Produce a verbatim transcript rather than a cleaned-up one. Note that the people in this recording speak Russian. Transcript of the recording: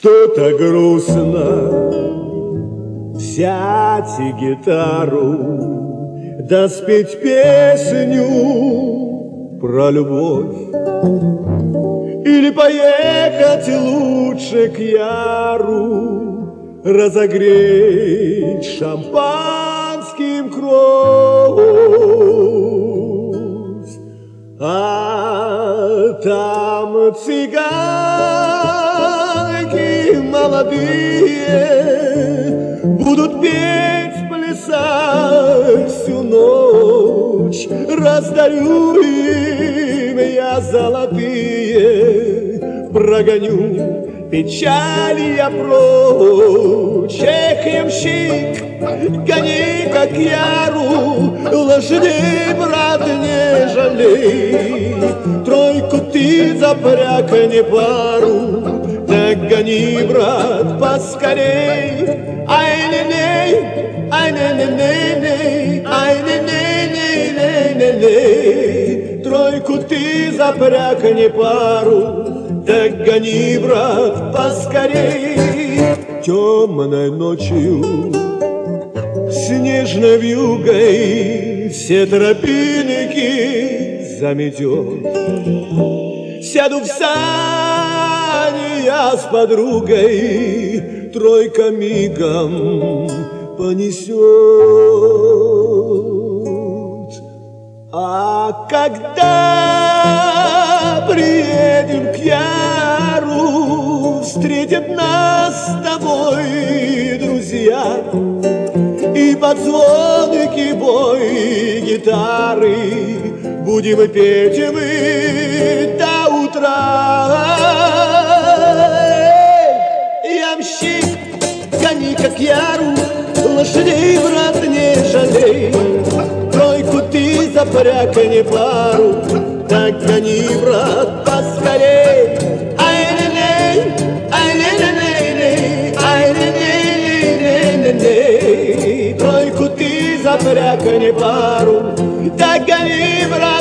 Что-то грустно. Взять гитару, да спеть песню про любовь. Или поехать лучше к Яру, разогреть шампанским кровь. А там цыганки молодые будут петь, плясать всю ночь. Раздарю им я золотые, прогоню печали я прочь. Эх, ямщик, гони как Яру, лошадей, брат, не жалей. Тройку ты запряг, не пару, так гони, брат, поскорей. Ай-не-ней, ай-не-не-не-не, ай-не-не-не-не-не-не. Тройку ты запряг, не пару, так гони, брат, поскорей. Темной ночью, снежной вьюгой все тропинки заметет. Сяду в сани я с подругой, тройка мигом понесет. А когда приедем к Яру, встретят нас с тобой друзья, и под звонки бой гитары будем петь мы до утра. Ямщик, гони как Яру, лошадей, брат, не жалей. Тройку ты запряг, не пару, так гони, брат, поскорей. Ай-не-ней, ай-не-не-не-не, ай-не-не-не-не-не. Тройку ты запряг, не пару, так гони, брат.